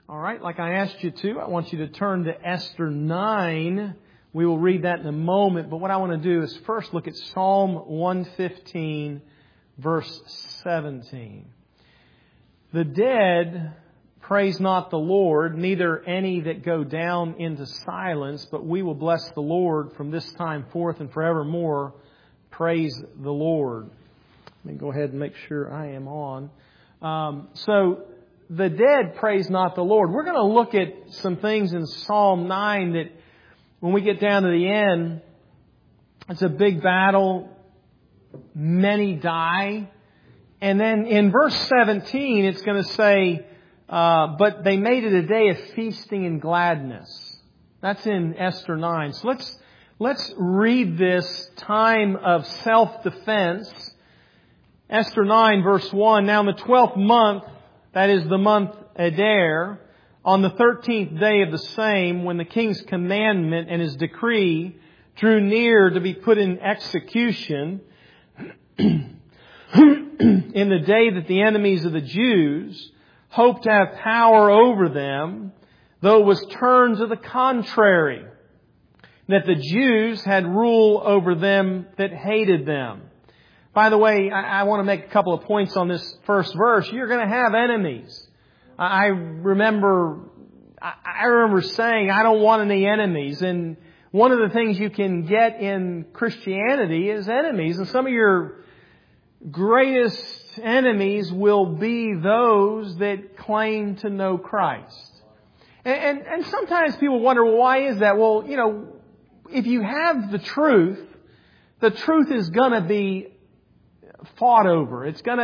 All right, like I asked you to, I want you to turn to Esther 9. We will read that in a moment, but what I want to do is first look at Psalm 115, verse 17. The dead praise not the Lord, neither any that go down into silence, but we will bless the Lord from this time forth and forevermore. Praise the Lord. Let me go ahead and make sure I am on. So the dead praise not the Lord. We're going to look at some things in Psalm 9 that when we get down to the end, it's a big battle. Many die. And then in verse 17, it's going to say, but they made it a day of feasting and gladness. That's in Esther 9. So let's read this time of self-defense. Esther 9, verse 1. Now in the 12th month, that is the month Adar, on the 13th day of the same, when the king's commandment and his decree drew near to be put in execution, in the day that the enemies of the Jews hoped to have power over them, though it was turned to the contrary, that the Jews had rule over them that hated them. By the way, I want to make a couple of points on this first verse. You're going to have enemies. I remember saying, I don't want any enemies. And one of the things you can get in Christianity is enemies. And some of your greatest enemies will be those that claim to know Christ. And sometimes people wonder, well, why is that? Well, if you have the truth is going to be fought over. It's gonna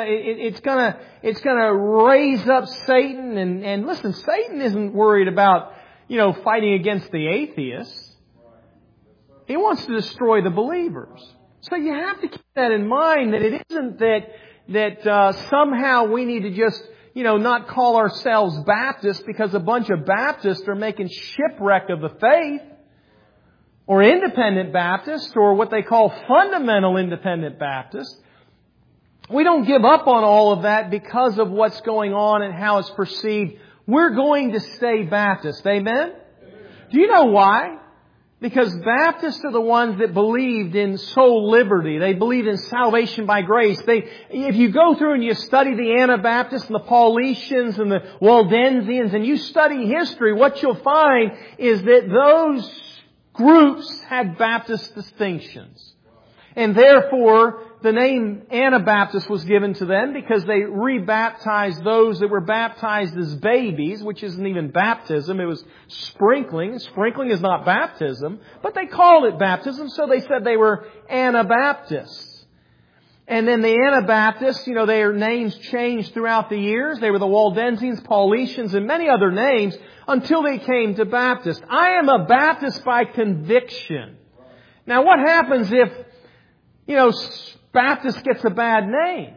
raise up Satan and listen, Satan isn't worried about, fighting against the atheists. He wants to destroy the believers. So you have to keep that in mind, that it isn't that somehow we need to just, not call ourselves Baptists because a bunch of Baptists are making shipwreck of the faith, or independent Baptists, or what they call fundamental independent Baptists. We don't give up on all of that because of what's going on and how it's perceived. We're going to stay Baptist. Amen? Do you know why? Because Baptists are the ones that believed in soul liberty. They believed in salvation by grace. If you go through and you study the Anabaptists and the Paulicians and the Waldensians and you study history, what you'll find is that those groups had Baptist distinctions. And therefore, the name Anabaptist was given to them because they rebaptized those that were baptized as babies, which isn't even baptism. It was sprinkling. Sprinkling is not baptism, but they called it baptism, so they said they were Anabaptists. And then the Anabaptists, their names changed throughout the years. They were the Waldensians, Paulicians, and many other names until they came to Baptist. I am a Baptist by conviction. Now, what happens if Baptist gets a bad name?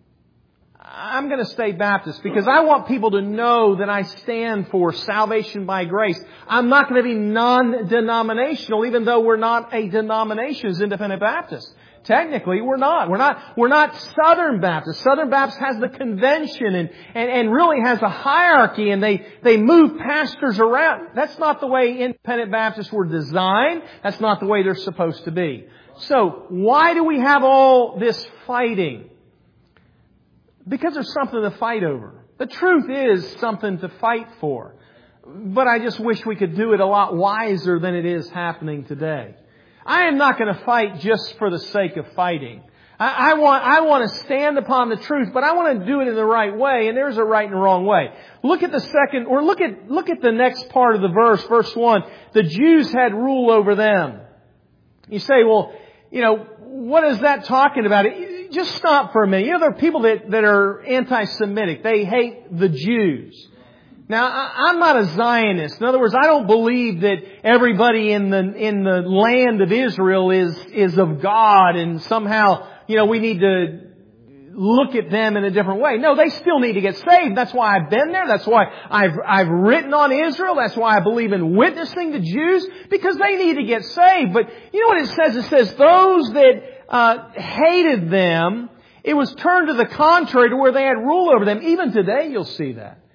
I'm going to stay Baptist because I want people to know that I stand for salvation by grace. I'm not going to be non-denominational, even though we're not a denomination as Independent Baptists. Technically, we're not. We're not Southern Baptists. Southern Baptist has the convention and really has a hierarchy, and they move pastors around. That's not the way Independent Baptists were designed. That's not the way they're supposed to be. So, why do we have all this fighting? Because there's something to fight over. The truth is something to fight for. But I just wish we could do it a lot wiser than it is happening today. I am not going to fight just for the sake of fighting. I want to stand upon the truth, but I want to do it in the right way, and there's a right and a wrong way. Look at look at the next part of the verse, verse 1. The Jews had rule over them. You say, well, what is that talking about? Just stop for a minute. There are people that are anti-Semitic. They hate the Jews. Now, I'm not a Zionist. In other words, I don't believe that everybody in the land of Israel is of God and somehow, we need to look at them in a different way. No, they still need to get saved. That's why I've been there. That's why I've written on Israel. That's why I believe in witnessing to Jews, because they need to get saved. But you know what it says? It says those that hated them, it was turned to the contrary, to where they had rule over them. Even today you'll see that.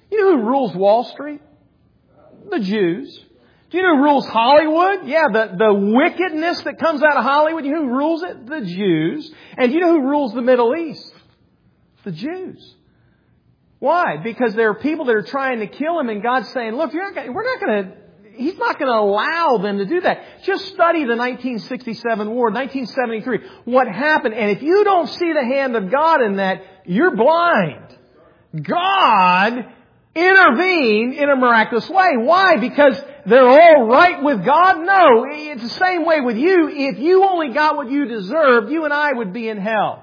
You know who rules Wall Street? The Jews. Do you know who rules Hollywood? Yeah, the wickedness that comes out of Hollywood. You know who rules it? The Jews. And you know who rules the Middle East? The Jews. Why? Because there are people that are trying to kill Him, and God's saying, look, He's not going to allow them to do that. Just study the 1967 war, 1973. What happened? And if you don't see the hand of God in that, you're blind. God intervened in a miraculous way. Why? Because they're all right with God? No. It's the same way with you. If you only got what you deserved, you and I would be in hell.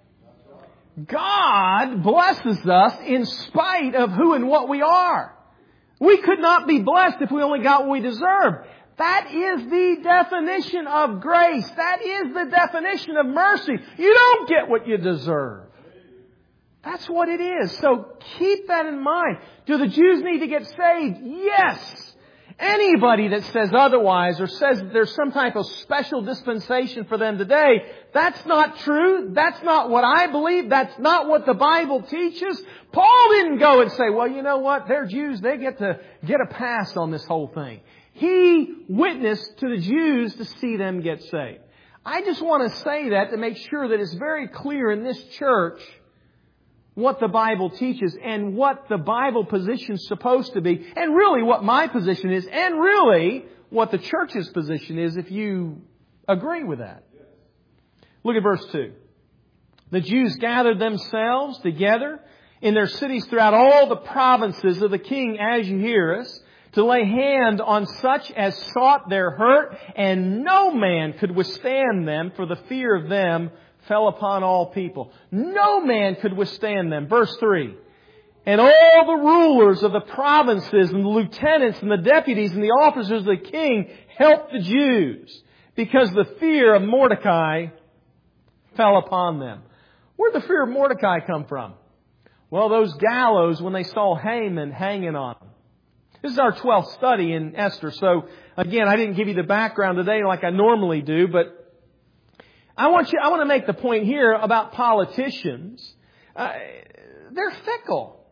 God blesses us in spite of who and what we are. We could not be blessed if we only got what we deserved. That is the definition of grace. That is the definition of mercy. You don't get what you deserve. That's what it is. So keep that in mind. Do the Jews need to get saved? Yes. Anybody that says otherwise or says that there's some type of special dispensation for them today, that's not true. That's not what I believe. That's not what the Bible teaches. Paul didn't go and say, well, you know what? They're Jews. They get a pass on this whole thing. He witnessed to the Jews to see them get saved. I just want to say that to make sure that it's very clear in this church what the Bible teaches and what the Bible position is supposed to be, and really what my position is, and really what the church's position is if you agree with that. Look at verse 2. The Jews gathered themselves together in their cities throughout all the provinces of the king Ahasuerus to lay hand on such as sought their hurt, and no man could withstand them, for the fear of them fell upon all people. No man could withstand them. Verse 3. And all the rulers of the provinces and the lieutenants and the deputies and the officers of the king helped the Jews, because the fear of Mordecai fell upon them. Where'd the fear of Mordecai come from? Well, those gallows when they saw Haman hanging on them. This is our 12th study in Esther. So again, I didn't give you the background today like I normally do, but I want to make the point here about politicians. They're fickle.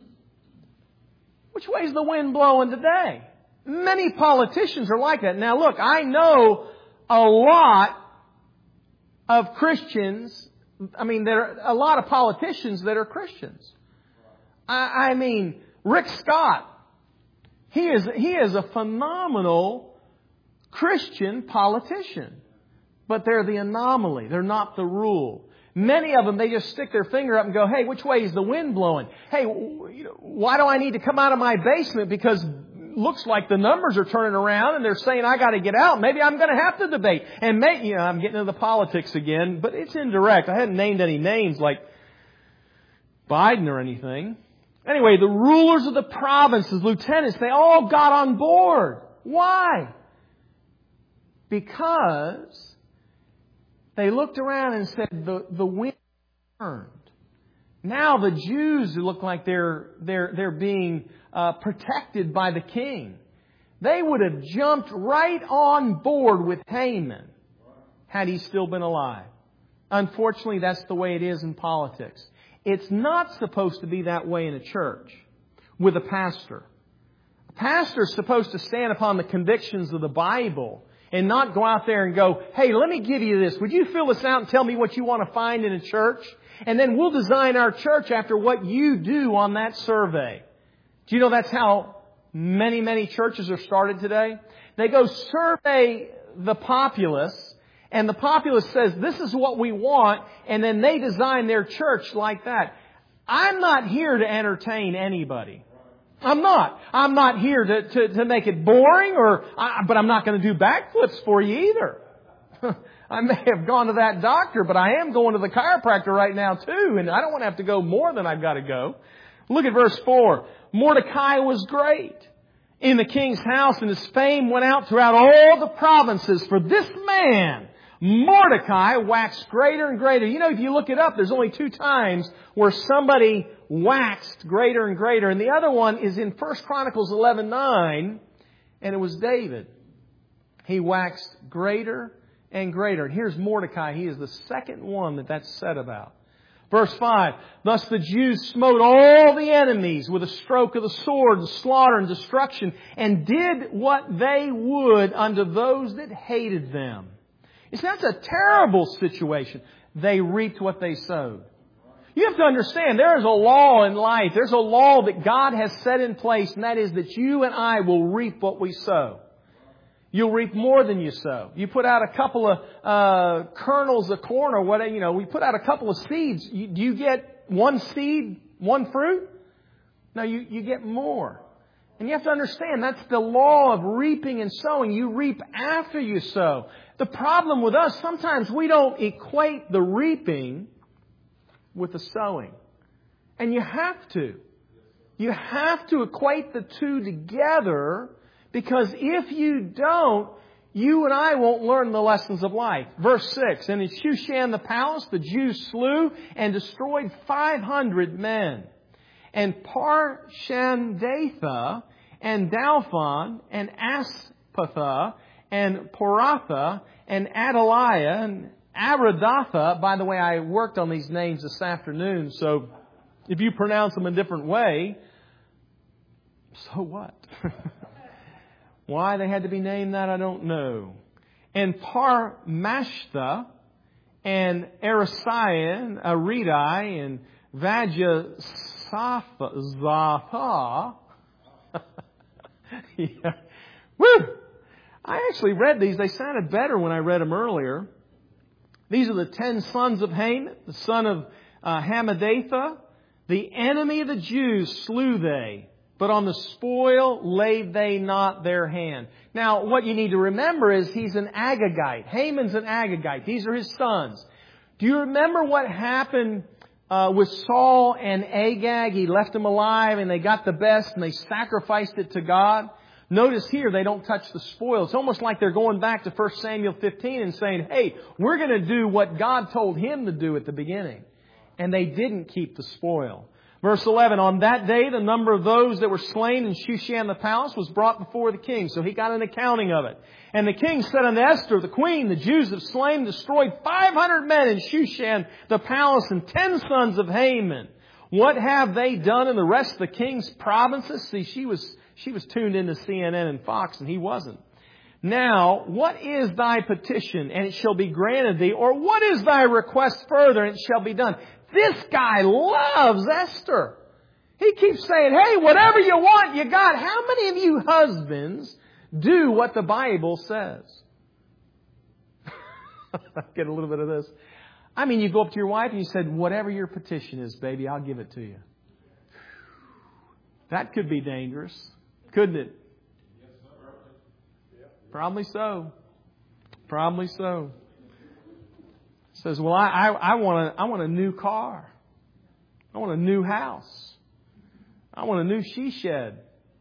Which way is the wind blowing today? Many politicians are like that. Now look, I know a lot of Christians. There are a lot of politicians that are Christians. I mean, Rick Scott. He is a phenomenal Christian politician. But they're the anomaly. They're not the rule. Many of them, they just stick their finger up and go, hey, which way is the wind blowing? Hey, why do I need to come out of my basement? Because looks like the numbers are turning around and they're saying I got to get out. Maybe I'm going to have to debate. And maybe, I'm getting into the politics again, but it's indirect. I hadn't named any names like Biden or anything. Anyway, the rulers of the provinces, lieutenants, they all got on board. Why? Because they looked around and said, the wind turned. Now the Jews look like they're being protected by the king. They would have jumped right on board with Haman had he still been alive. Unfortunately, that's the way it is in politics. It's not supposed to be that way in a church with a pastor. A pastor is supposed to stand upon the convictions of the Bible and not go out there and go, hey, let me give you this. Would you fill this out and tell me what you want to find in a church? And then we'll design our church after what you do on that survey. Do you know that's how many churches are started today? They go survey the populace, and the populace says, this is what we want, and then they design their church like that. I'm not here to entertain anybody. I'm not. I'm not here to make it boring, but I'm not going to do backflips for you either. I may have gone to that doctor, but I am going to the chiropractor right now too, and I don't want to have to go more than I've got to go. Look at verse 4. Mordecai was great in the king's house, and his fame went out throughout all the provinces. For this man, Mordecai, waxed greater and greater. You know, if you look it up, there's only 2 times where somebody waxed greater and greater. And the other one is in 1 Chronicles 11:9, and it was David. He waxed greater and greater. And here's Mordecai. He is the second one that's said about. Verse 5, thus the Jews smote all the enemies with a stroke of the sword, and slaughter and destruction, and did what they would unto those that hated them. You see, that's a terrible situation. They reaped what they sowed. You have to understand, there is a law in life. There's a law that God has set in place, and that is that you and I will reap what we sow. You'll reap more than you sow. You put out a couple of kernels of corn or whatever, we put out a couple of seeds. Do you get one seed, one fruit? No, you get more. And you have to understand, that's the law of reaping and sowing. You reap after you sow. The problem with us, sometimes we don't equate the reaping with the sowing. And you have to. You have to equate the two together, because if you don't, you and I won't learn the lessons of life. Verse 6, and in Shushan the palace, the Jews slew and destroyed 500 men. And Parshandatha and Dalphon and Aspatha and Poratha and Adaliah and Aradatha. By the way, I worked on these names this afternoon, so if you pronounce them a different way, so what? Why they had to be named that, I don't know. And Parmashtha and Arasiah and Aridai and Vajasapha. Yeah. Woo! I actually read these. They sounded better when I read them earlier. These are the 10 sons of Haman, the son of Hammedatha. The enemy of the Jews slew they, but on the spoil laid they not their hand. Now, what you need to remember is he's an Agagite. Haman's an Agagite. These are his sons. Do you remember what happened with Saul and Agag? He left them alive and they got the best and they sacrificed it to God. Notice here, they don't touch the spoil. It's almost like they're going back to 1 Samuel 15 and saying, hey, we're going to do what God told him to do at the beginning. And they didn't keep the spoil. Verse 11, on that day, the number of those that were slain in Shushan the palace was brought before the king. So he got an accounting of it. And the king said unto Esther, the queen, the Jews have slain, destroyed 500 men in Shushan the palace and 10 sons of Haman. What have they done in the rest of the king's provinces? See, she was tuned into CNN and Fox, and he wasn't. Now, what is thy petition, and it shall be granted thee? Or what is thy request further, and it shall be done? This guy loves Esther. He keeps saying, hey, whatever you want, you got. How many of you husbands do what the Bible says? Get a little bit of this. I mean, you go up to your wife and you said, whatever your petition is, baby, I'll give it to you. That could be dangerous, couldn't it? Probably so. Probably so. Says, well, I want a new car. I want a new house. I want a new she shed.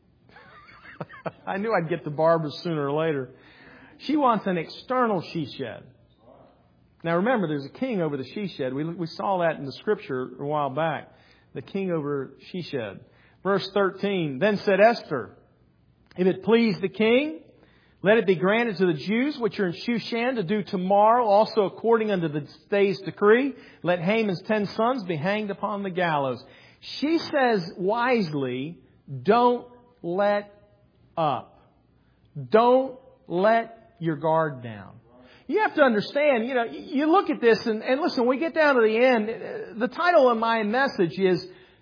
I knew I'd get to Barbara sooner or later. She wants an external she shed. Now remember, there's a king over the she shed. We saw that in the scripture a while back. The king over she shed. Verse 13, then said Esther, if it please the king, let it be granted to the Jews which are in Shushan to do tomorrow, also according unto the day's decree, let Haman's 10 sons be hanged upon the gallows. She says wisely, don't let up. Don't let your guard down. You have to understand, you look at this and listen, when we get down to the end, the title of my message is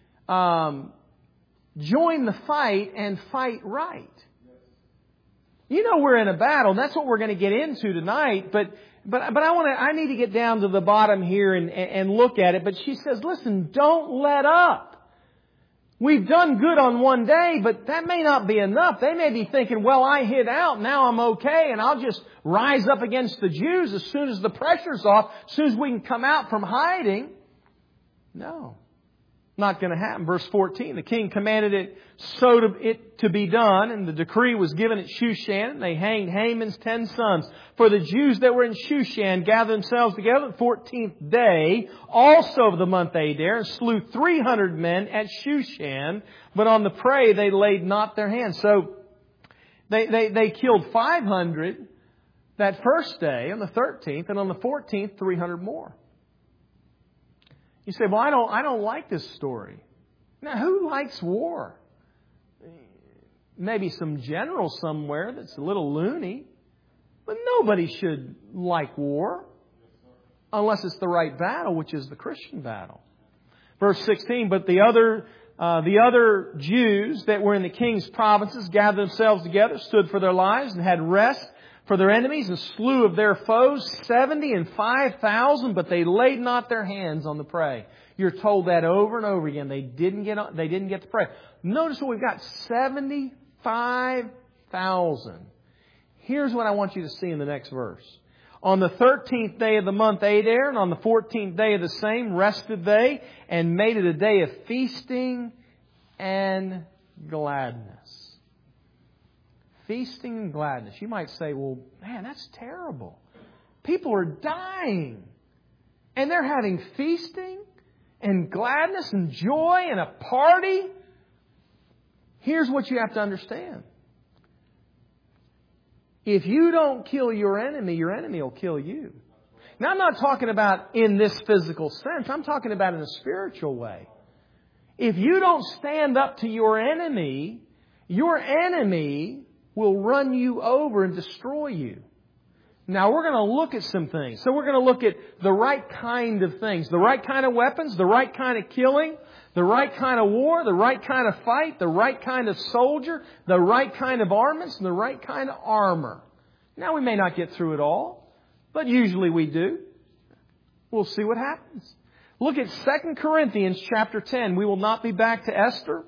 Join the Fight and Fight Right. We're in a battle, and that's what we're going to get into tonight. But I need to get down to the bottom here and look at it. But she says, listen, don't let up. We've done good on one day, but that may not be enough. They may be thinking, well, I hid out, now I'm okay, and I'll just rise up against the Jews as soon as the pressure's off, as soon as we can come out from hiding. No. Not going to happen. Verse 14, the king commanded it to be done, and the decree was given at Shushan, and they hanged Haman's 10 sons. For the Jews that were in Shushan gathered themselves together the 14th day, also of the month Adar, and slew 300 men at Shushan, but on the prey they laid not their hands. So they killed 500 that first day, on the 13th, and on the 14th, 300 more. You say, well, I don't like this story. Now, who likes war? Maybe some general somewhere that's a little loony. But nobody should like war unless it's the right battle, which is the Christian battle. Verse 16, but the other Jews that were in the king's provinces gathered themselves together, stood for their lives, and had rest for their enemies, and slew of their foes 70 and 5,000, but they laid not their hands on the prey. You're told that over and over again. They didn't get the prey. Notice what we've got: 75,000. Here's what I want you to see in the next verse. On the 13th day of the month Adar, and on the 14th day of the same, rested they, and made it a day of feasting and gladness. Feasting and gladness. You might say, well, man, that's terrible. People are dying. And they're having feasting and gladness and joy and a party. Here's what you have to understand. If you don't kill your enemy will kill you. Now, I'm not talking about in this physical sense. I'm talking about in a spiritual way. If you don't stand up to your enemy will run you over and destroy you. Now, we're going to look at some things. So we're going to look at the right kind of things, the right kind of weapons, the right kind of killing, the right kind of war, the right kind of fight, the right kind of soldier, the right kind of armaments, and the right kind of armor. Now, we may not get through it all, but usually we do. We'll see what happens. Look at 2 Corinthians chapter 10. We will not be back to Esther.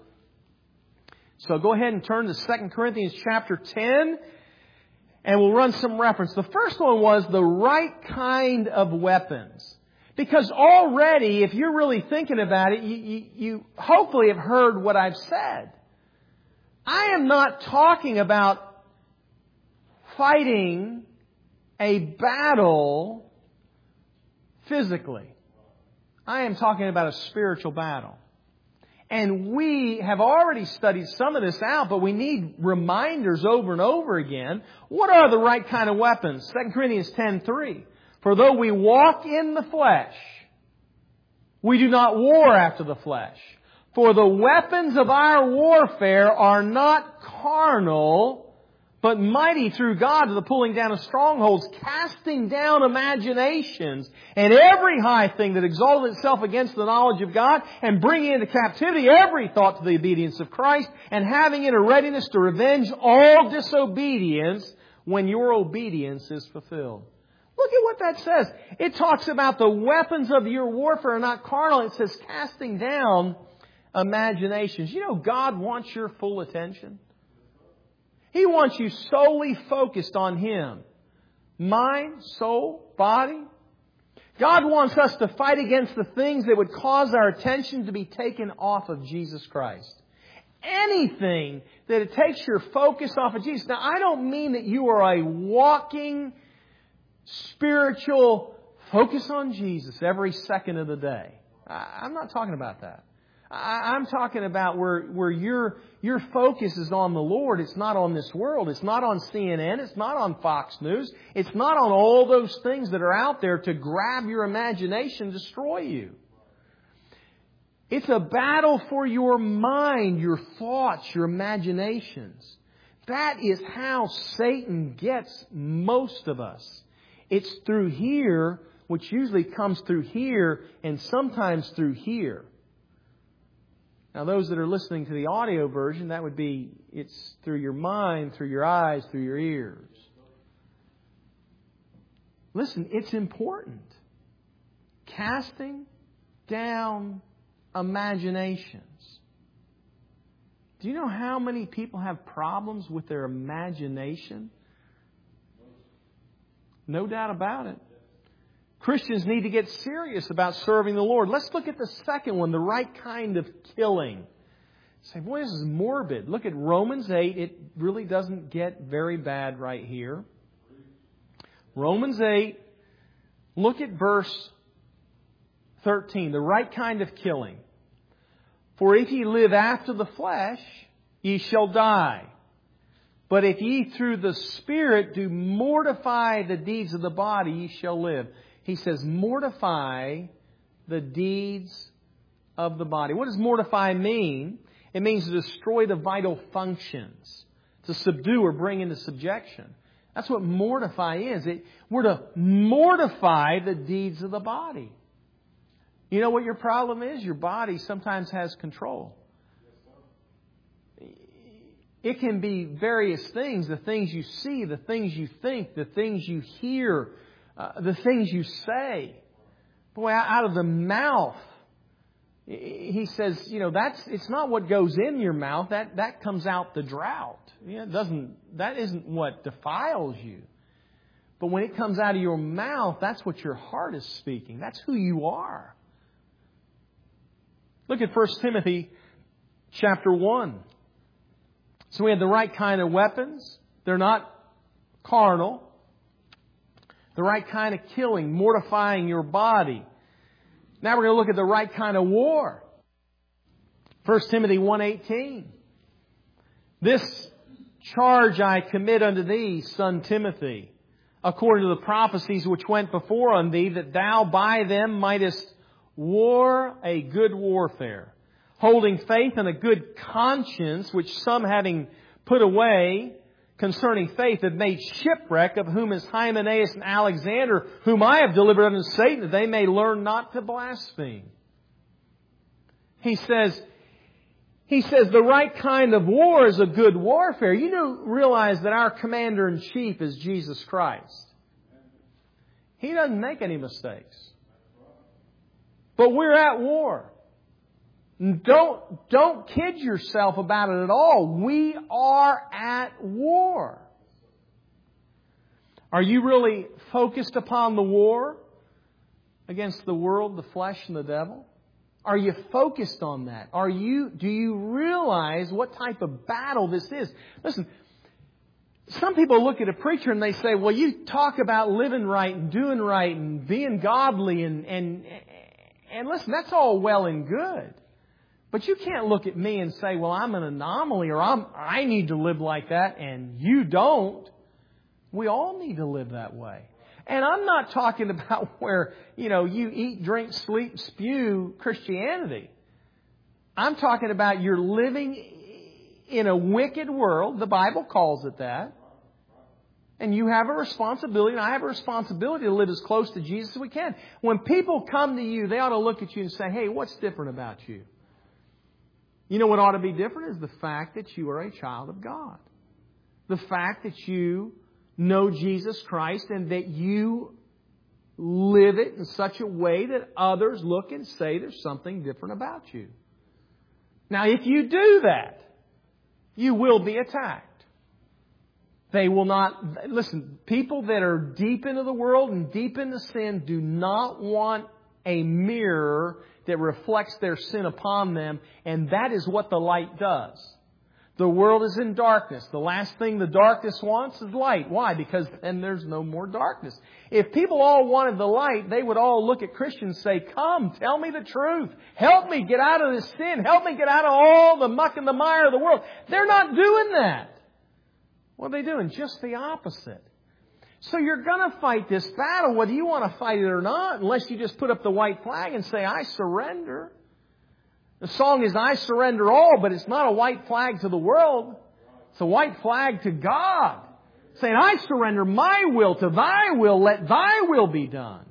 So go ahead and turn to 2 Corinthians chapter 10, and we'll run some reference. The first one was the right kind of weapons. Because already, if you're really thinking about it, you hopefully have heard what I've said. I am not talking about fighting a battle physically. I am talking about a spiritual battle. And we have already studied some of this out, but we need reminders over and over again. What are the right kind of weapons? 2 Corinthians 10:3. For though we walk in the flesh, we do not war after the flesh. For the weapons of our warfare are not carnal, but mighty through God to the pulling down of strongholds, casting down imaginations and every high thing that exalted itself against the knowledge of God, and bringing into captivity every thought to the obedience of Christ, and having in a readiness to revenge all disobedience when your obedience is fulfilled. Look at what that says. It talks about the weapons of your warfare are not carnal. It says casting down imaginations. You know, God wants your full attention. He wants you solely focused on Him. Mind, soul, body. God wants us to fight against the things that would cause our attention to be taken off of Jesus Christ. Anything that it takes your focus off of Jesus. Now, I don't mean that you are a walking spiritual focus on Jesus every second of the day. I'm not talking about that. I'm talking about where your focus is on the Lord. It's not on this world. It's not on CNN. It's not on Fox News. It's not on all those things that are out there to grab your imagination, destroy you. It's a battle for your mind, your thoughts, your imaginations. That is how Satan gets most of us. It's through here, which usually comes through here and sometimes through here. Now, those that are listening to the audio version, that would be, it's through your mind, through your eyes, through your ears. Listen, it's important. Casting down imaginations. Do you know how many people have problems with their imagination? No doubt about it. Christians need to get serious about serving the Lord. Let's look at the second one, the right kind of killing. Say, boy, this is morbid. Look at Romans 8. It really doesn't get very bad right here. Romans 8, look at verse 13, the right kind of killing. For if ye live after the flesh, ye shall die. But if ye through the Spirit do mortify the deeds of the body, ye shall live. He says, mortify the deeds of the body. What does mortify mean? It means to destroy the vital functions, to subdue or bring into subjection. That's what mortify is. We're to mortify the deeds of the body. You know what your problem is? Your body sometimes has control. It can be various things, the things you see, the things you think, the things you hear, the things you say. Boy, out of the mouth, he says, it's not what goes in your mouth, that comes out the drought. That isn't what defiles you. But when it comes out of your mouth, that's what your heart is speaking. That's who you are. Look at 1 Timothy chapter 1. So we have the right kind of weapons. They're not carnal. The right kind of killing, mortifying your body. Now we're going to look at the right kind of war. 1 Timothy 1:18. This charge I commit unto thee, son Timothy, according to the prophecies which went before on thee, that thou by them mightest war a good warfare, holding faith and a good conscience, which some having put away concerning faith have made shipwreck, of whom is Hymenaeus and Alexander, whom I have delivered unto Satan, that they may learn not to blaspheme. He says the right kind of war is a good warfare. You realize that our commander-in-chief is Jesus Christ. He doesn't make any mistakes. But we're at war. Don't kid yourself about it at all. We are at war. Are you really focused upon the war against the world, the flesh, and the devil? Are you focused on that? Do you realize what type of battle this is? Listen, some people look at a preacher and they say, well, you talk about living right and doing right and being godly and listen, that's all well and good. But you can't look at me and say, well, I'm an anomaly or I need to live like that and you don't. We all need to live that way. And I'm not talking about where, you eat, drink, sleep, spew Christianity. I'm talking about you're living in a wicked world. The Bible calls it that. And you have a responsibility, and I have a responsibility to live as close to Jesus as we can. When people come to you, they ought to look at you and say, hey, what's different about you? You know what ought to be different is the fact that you are a child of God. The fact that you know Jesus Christ and that you live it in such a way that others look and say there's something different about you. Now, if you do that, you will be attacked. They will not... Listen, people that are deep into the world and deep into sin do not want a mirror that reflects their sin upon them, and that is what the light does. The world is in darkness. The last thing the darkness wants is light. Why? Because then there's no more darkness. If people all wanted the light, they would all look at Christians and say, come, tell me the truth. Help me get out of this sin. Help me get out of all the muck and the mire of the world. They're not doing that. What are they doing? Just the opposite. So you're going to fight this battle whether you want to fight it or not, unless you just put up the white flag and say, I surrender. The song is, I surrender all, but it's not a white flag to the world. It's a white flag to God. Saying, I surrender my will to thy will. Let thy will be done.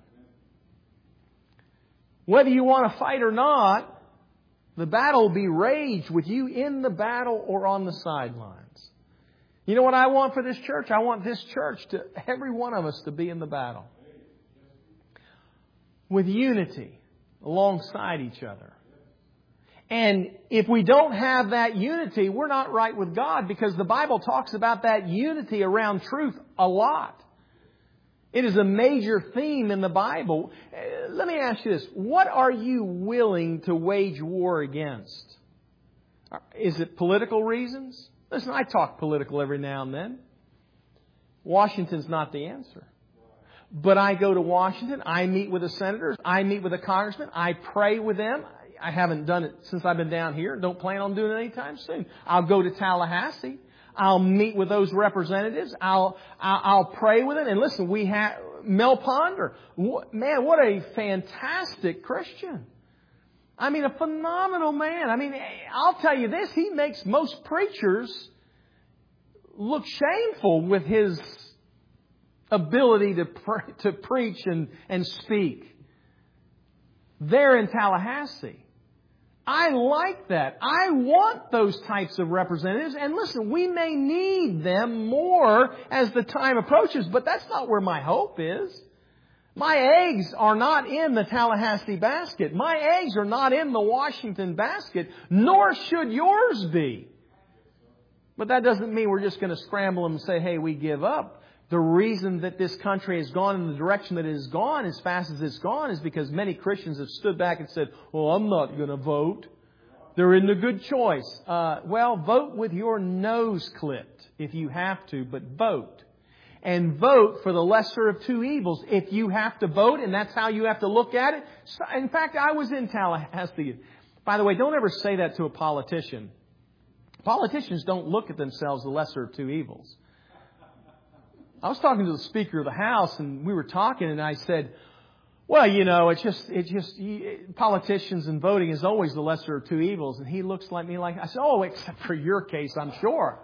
Whether you want to fight or not, the battle will be raged with you in the battle or on the sidelines. You know what I want for this church? I want this church every one of us to be in the battle. With unity alongside each other. And if we don't have that unity, we're not right with God, because the Bible talks about that unity around truth a lot. It is a major theme in the Bible. Let me ask you this. What are you willing to wage war against? Is it political reasons? Listen, I talk political every now and then. Washington's not the answer. But I go to Washington. I meet with the senators. I meet with the congressmen. I pray with them. I haven't done it since I've been down here. Don't plan on doing it anytime soon. I'll go to Tallahassee. I'll meet with those representatives. I'll pray with them. And listen, we have Mel Ponder. Man, what a fantastic Christian. I mean, a phenomenal man. I mean, I'll tell you this, he makes most preachers look shameful with his ability to preach and speak. There in Tallahassee. I like that. I want those types of representatives. And listen, we may need them more as the time approaches, but that's not where my hope is. My eggs are not in the Tallahassee basket. My eggs are not in the Washington basket, nor should yours be. But that doesn't mean we're just going to scramble and say, hey, we give up. The reason that this country has gone in the direction that it has gone as fast as it's gone is because many Christians have stood back and said, well, I'm not going to vote. There isn't a good choice. Well, vote with your nose clipped if you have to, but vote. And vote for the lesser of two evils if you have to vote, and that's how you have to look at it. So, in fact, I was in Tallahassee. By the way, don't ever say that to a politician. Politicians don't look at themselves the lesser of two evils. I was talking to the Speaker of the House, and we were talking, and I said, well, you know, it's just politicians and voting is always the lesser of two evils. And he looks at me like, I said, oh, except for your case, I'm sure.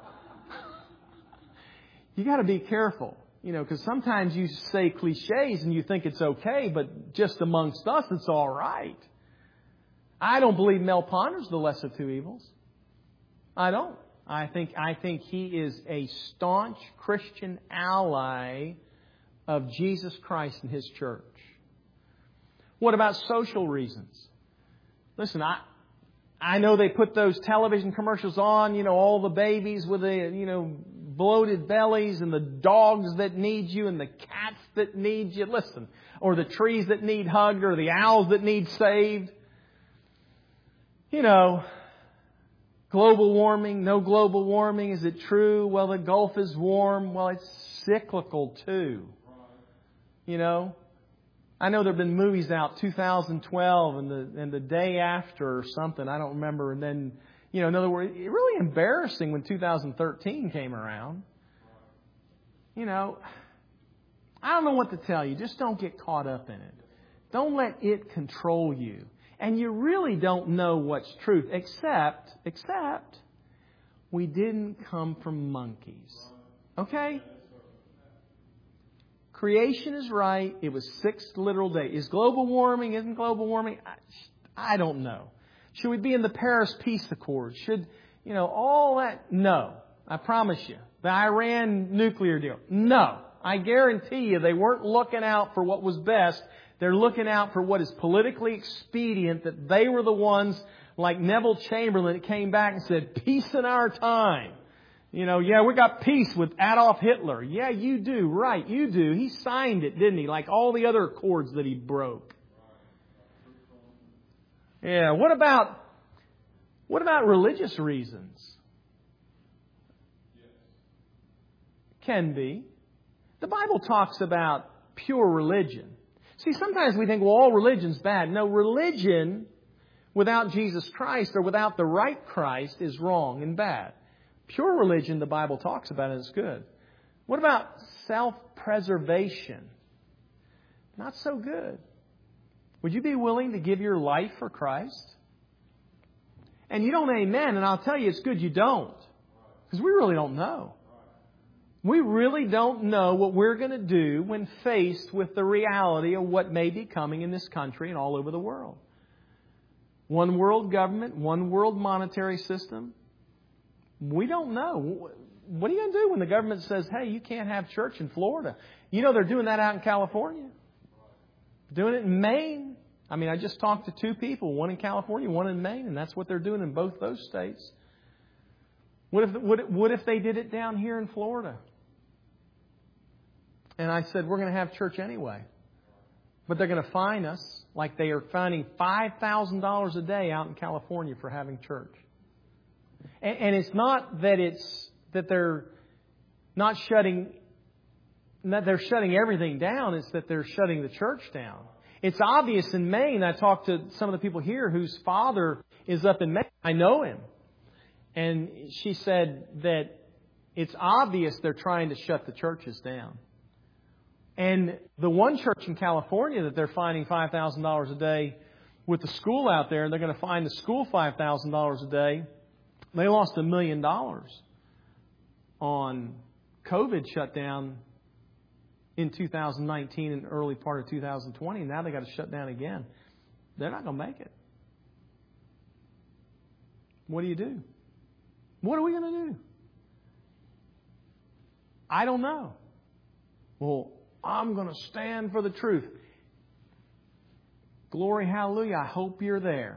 You got to be careful, you know, because sometimes you say cliches and you think it's okay, but just amongst us, it's all right. I don't believe Mel Ponder's the lesser of two evils. I don't. I think he is a staunch Christian ally of Jesus Christ and His church. What about social reasons? Listen, I know they put those television commercials on, you know, all the babies with the, you know, bloated bellies and the dogs that need you and the cats that need you. Listen, or the trees that need hugged or the owls that need saved. You know, global warming, no global warming. Is it true? Well, the Gulf is warm. Well, it's cyclical too. You know, I know there have been movies out 2012 and the day after or something. I don't remember. And then, you know, in other words, it's really embarrassing when 2013 came around. You know, I don't know what to tell you. Just don't get caught up in it. Don't let it control you. And you really don't know what's truth, except we didn't come from monkeys. Okay? Creation is right. It was 6 literal days. Is global warming? Isn't global warming? I don't know. Should we be in the Paris Peace Accords? Should, you know, all that? No. I promise you. The Iran nuclear deal? No. I guarantee you they weren't looking out for what was best. They're looking out for what is politically expedient, that they were the ones like Neville Chamberlain that came back and said, peace in our time. You know, yeah, we got peace with Adolf Hitler. Yeah, you do. Right, you do. He signed it, didn't he? Like all the other accords that he broke. Yeah, what about religious reasons? Can be. The Bible talks about pure religion. See, sometimes we think, well, all religion's bad. No, religion without Jesus Christ or without the right Christ is wrong and bad. Pure religion, the Bible talks about, is good. What about self-preservation? Not so good. Would you be willing to give your life for Christ? And you don't amen, and I'll tell you it's good you don't. Because we really don't know. We really don't know what we're going to do when faced with the reality of what may be coming in this country and all over the world. One world government, one world monetary system. We don't know. What are you going to do when the government says, hey, you can't have church in Florida? You know they're doing that out in California. Doing it in Maine. I mean, I just talked to 2 people, one in California, one in Maine, and that's what they're doing in both those states. What if they did it down here in Florida? And I said, we're going to have church anyway. But they're going to fine us like they are fining $5,000 a day out in California for having church. And it's not that they're not shutting, that they're shutting everything down. It's that they're shutting the church down. It's obvious in Maine. I talked to some of the people here whose father is up in Maine. I know him. And she said that it's obvious they're trying to shut the churches down. And the one church in California that they're fining $5,000 a day with the school out there, and they're going to fine the school $5,000 a day, they lost $1 million on COVID shutdown in 2019 and early part of 2020. Now they got to shut down again. They're not going to make it. What do you do? What are we going to do? I don't know. Well, I'm going to stand for the truth. Glory, hallelujah. I hope you're there.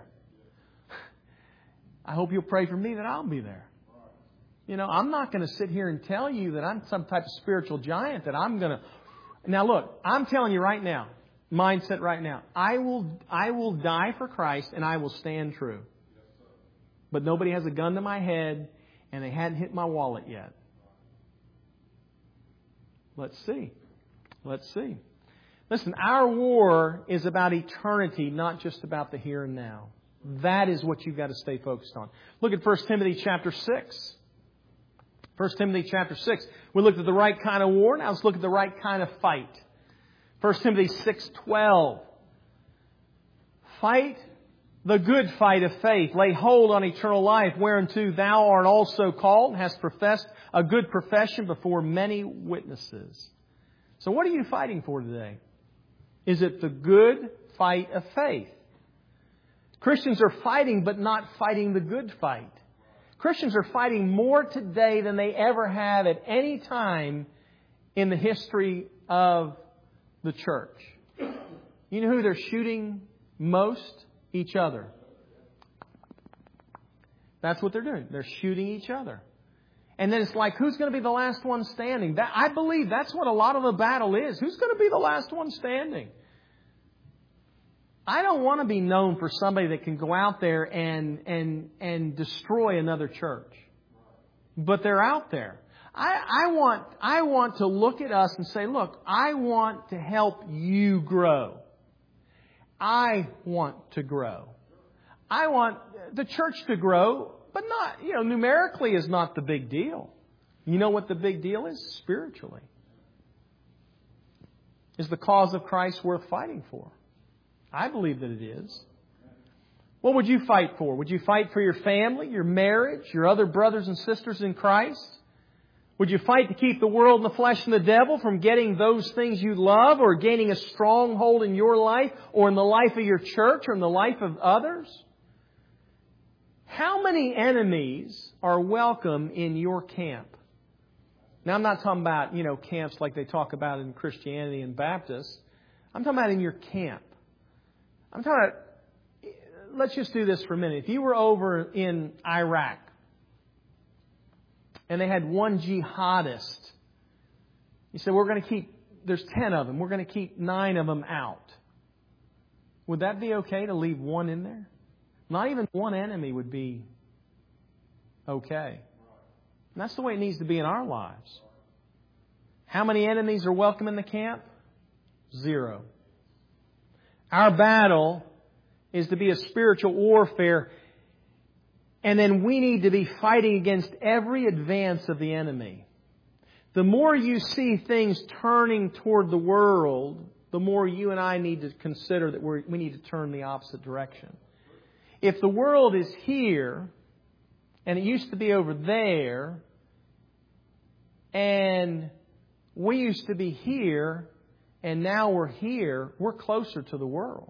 I hope you'll pray for me that I'll be there. You know, I'm not going to sit here and tell you that I'm some type of spiritual giant that I'm going to... Now look, I'm telling you right now, mindset right now, I will die for Christ and I will stand true. But nobody has a gun to my head and they hadn't hit my wallet yet. Let's see. Let's see. Listen, our war is about eternity, not just about the here and now. That is what you've got to stay focused on. Look at 1 Timothy chapter 6. 1 Timothy chapter 6. We looked at the right kind of war. Now let's look at the right kind of fight. 1 Timothy 6:12. Fight the good fight of faith. Lay hold on eternal life, whereunto thou art also called, and hast professed a good profession before many witnesses. So what are you fighting for today? Is it the good fight of faith? Christians are fighting, but not fighting the good fight. Christians are fighting more today than they ever have at any time in the history of the church. You know who they're shooting most? Each other. That's what they're doing. They're shooting each other. And then it's like, who's going to be the last one standing? I believe that's what a lot of the battle is. Who's going to be the last one standing? I don't want to be known for somebody that can go out there and destroy another church. But they're out there. I want to look at us and say, look, I want to help you grow. I want to grow. I want the church to grow, but not, numerically is not the big deal. You know what the big deal is? Spiritually. Is the cause of Christ worth fighting for? I believe that it is. What would you fight for? Would you fight for your family, your marriage, your other brothers and sisters in Christ? Would you fight to keep the world and the flesh and the devil from getting those things you love or gaining a stronghold in your life or in the life of your church or in the life of others? How many enemies are welcome in your camp? Now, I'm not talking about, camps like they talk about in Christianity and Baptists. I'm talking about in your camp. I'm talking about, let's just do this for a minute. If you were over in Iraq, and they had one jihadist. You said, there's 10 of them. We're going to keep 9 of them out. Would that be okay to leave one in there? Not even one enemy would be okay. And that's the way it needs to be in our lives. How many enemies are welcome in the camp? 0. Our battle is to be a spiritual warfare. And then we need to be fighting against every advance of the enemy. The more you see things turning toward the world, the more you and I need to consider that we need to turn the opposite direction. If the world is here, and it used to be over there, and we used to be here, and now we're here, we're closer to the world.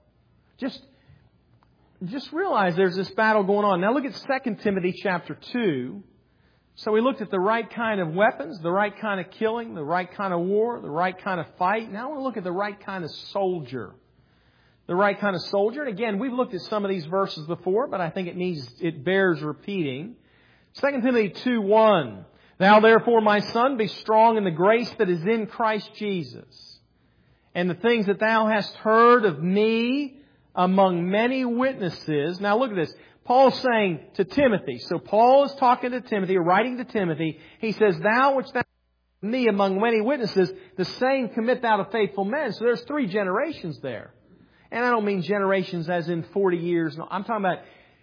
Just realize there's this battle going on. Now look at 2 Timothy chapter 2. So we looked at the right kind of weapons, the right kind of killing, the right kind of war, the right kind of fight. Now I want to look at the right kind of soldier. The right kind of soldier. And again, we've looked at some of these verses before, but I think it bears repeating. 2 Timothy 2:1. Thou therefore, my son, be strong in the grace that is in Christ Jesus. And the things that thou hast heard of me among many witnesses. Now look at this. Paul's saying to Timothy. So Paul is talking to Timothy, or writing to Timothy. He says, thou which thou hast heard of me among many witnesses, the same commit thou to faithful men. So there's 3 generations there. And I don't mean generations as in 40 years. No, I'm talking about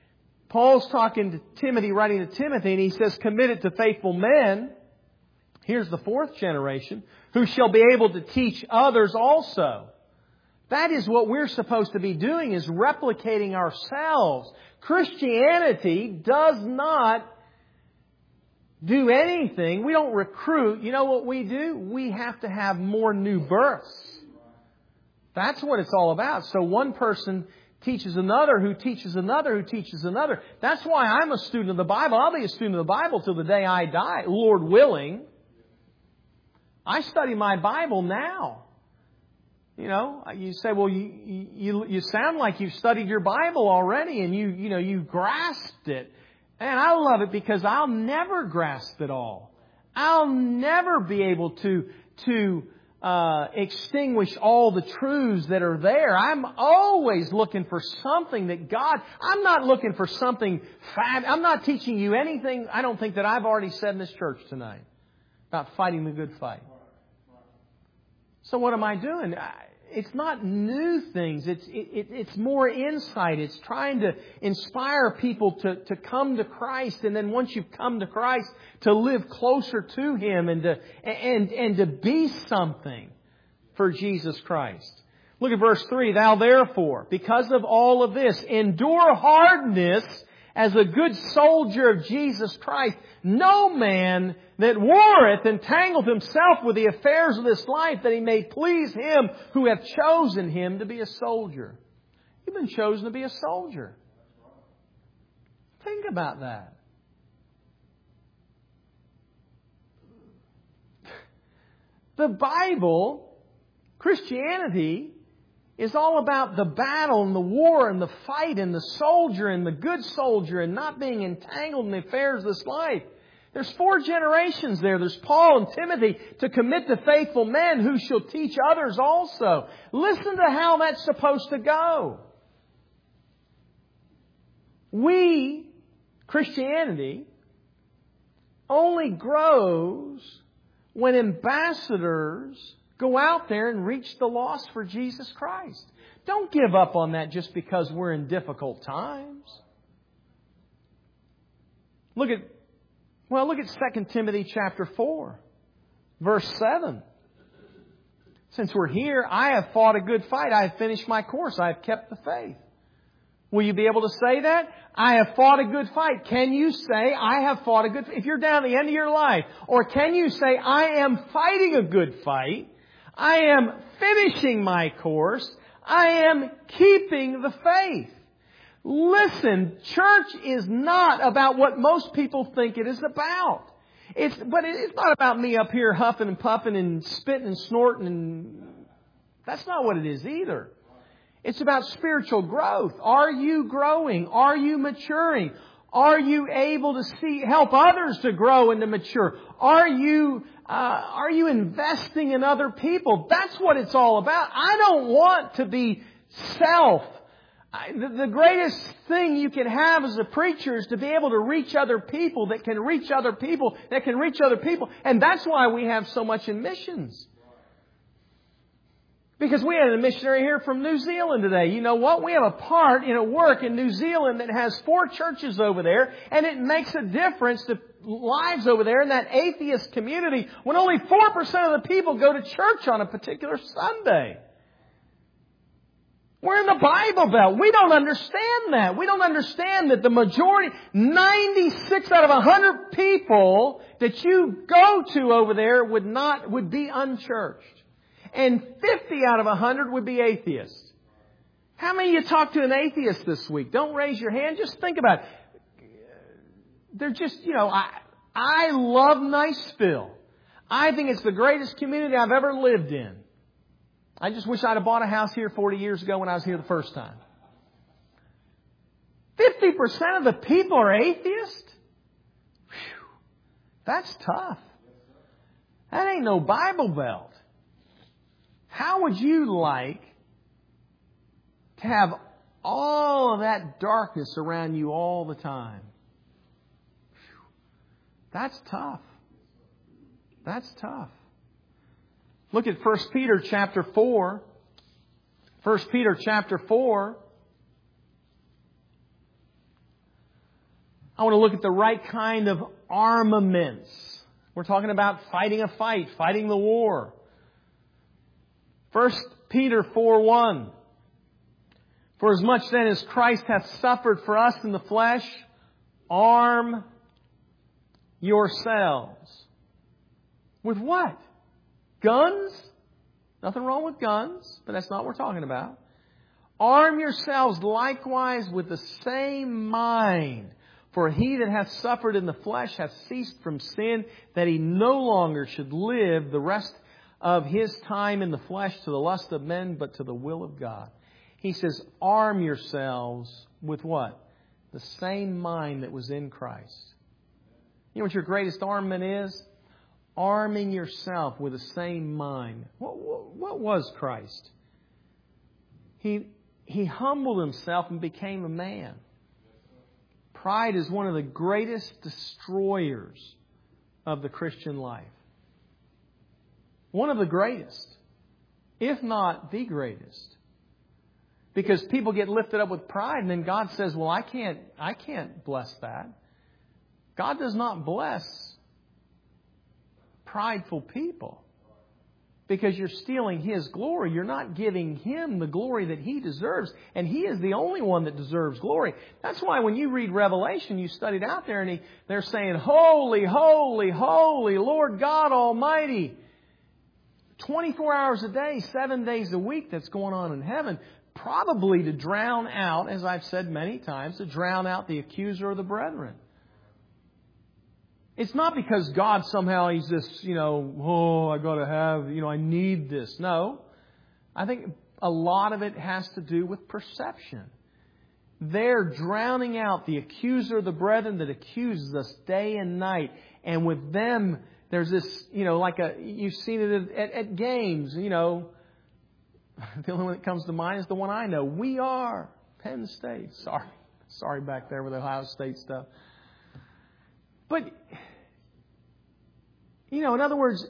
Paul's talking to Timothy, writing to Timothy, and he says, commit it to faithful men. Here's the fourth generation, who shall be able to teach others also. That is what we're supposed to be doing, is replicating ourselves. Christianity does not do anything. We don't recruit. You know what we do? We have to have more new births. That's what it's all about. So one person teaches another, who teaches another, who teaches another. That's why I'm a student of the Bible. I'll be a student of the Bible till the day I die, Lord willing. I study my Bible now. You know, you say, well, you sound like you've studied your Bible already and you grasped it. And I love it because I'll never grasp it all. I'll never be able to extinguish all the truths that are there. I'm always looking for something that God... I'm not looking for something I'm not teaching you anything, I don't think, that I've already said in this church tonight about fighting the good fight. So what am I doing? It's not new things. It's more insight. It's trying to inspire people to come to Christ, and then once you've come to Christ, to live closer to Him and to be something for Jesus Christ. Look at verse 3. Thou therefore, because of all of this, endure hardness as a good soldier of Jesus Christ. No man that warreth entangleth himself with the affairs of this life, that he may please Him who hath chosen him to be a soldier. You've been chosen to be a soldier. Think about that. The Bible, Christianity, is all about the battle and the war and the fight and the soldier and the good soldier and not being entangled in the affairs of this life. There's 4 generations there. There's Paul and Timothy to commit to faithful men who shall teach others also. Listen to how that's supposed to go. Christianity, only grows when ambassadors go out there and reach the lost for Jesus Christ. Don't give up on that just because we're in difficult times. Look at 2 Timothy chapter 4, verse 7. Since we're here, I have fought a good fight. I have finished my course. I have kept the faith. Will you be able to say that? I have fought a good fight. Can you say, I have fought a good fight? If you're down at the end of your life. Or can you say, I am fighting a good fight. I am finishing my course. I am keeping the faith. Listen, church is not about what most people think it is about. But it's not about me up here huffing and puffing and spitting and snorting, and that's not what it is either. It's about spiritual growth. Are you growing? Are you maturing? Are you able to help others to grow and to mature? Are you investing in other people? That's what it's all about. I don't want to be self. The greatest thing you can have as a preacher is to be able to reach other people that can reach other people that can reach other people. And that's why we have so much in missions. Because we had a missionary here from New Zealand today. You know what? We have a part in a work in New Zealand that has 4 churches over there. And it makes a difference to lives over there in that atheist community when only 4% of the people go to church on a particular Sunday. We're in the Bible Belt. We don't understand that. We don't understand that the majority, 96 out of 100 people that you go to over there would be unchurched. And 50 out of 100 would be atheists. How many of you talked to an atheist this week? Don't raise your hand. Just think about it. They're just, I love Niceville. I think it's the greatest community I've ever lived in. I just wish I'd have bought a house here 40 years ago when I was here the first time. 50% of the people are atheists? Whew, that's tough. That ain't no Bible Belt. How would you like to have all of that darkness around you all the time? Whew, that's tough. That's tough. Look at 1 Peter chapter 4. 1 Peter chapter 4. I want to look at the right kind of armaments. We're talking about fighting a fight, fighting the war. 1 Peter 4:1. For as much then as Christ hath suffered for us in the flesh, arm yourselves. With what? Guns? Nothing wrong with guns, but that's not what we're talking about. Arm yourselves likewise with the same mind. For he that hath suffered in the flesh hath ceased from sin, that he no longer should live the rest of his time in the flesh to the lust of men, but to the will of God. He says, arm yourselves with what? The same mind that was in Christ. You know what your greatest armament is? Arming yourself with the same mind. What was Christ? He humbled Himself and became a man. Pride is one of the greatest destroyers of the Christian life. One of the greatest, if not the greatest. Because people get lifted up with pride and then God says, well, I can't bless that. God does not bless prideful people. Because you're stealing His glory. You're not giving Him the glory that He deserves. And He is the only one that deserves glory. That's why when you read Revelation, you studied out there and they're saying, holy, holy, holy, Lord God Almighty. 24 hours a day, 7 days a week that's going on in heaven. Probably to drown out, as I've said many times, to drown out the accuser of the brethren. It's not because God somehow He's this, I got to have, I need this. No. I think a lot of it has to do with perception. They're drowning out the accuser of the brethren that accuses us day and night. And with them, there's this, you've seen it at games, The only one that comes to mind is the one I know. We are Penn State. Sorry back there with the Ohio State stuff. But, in other words,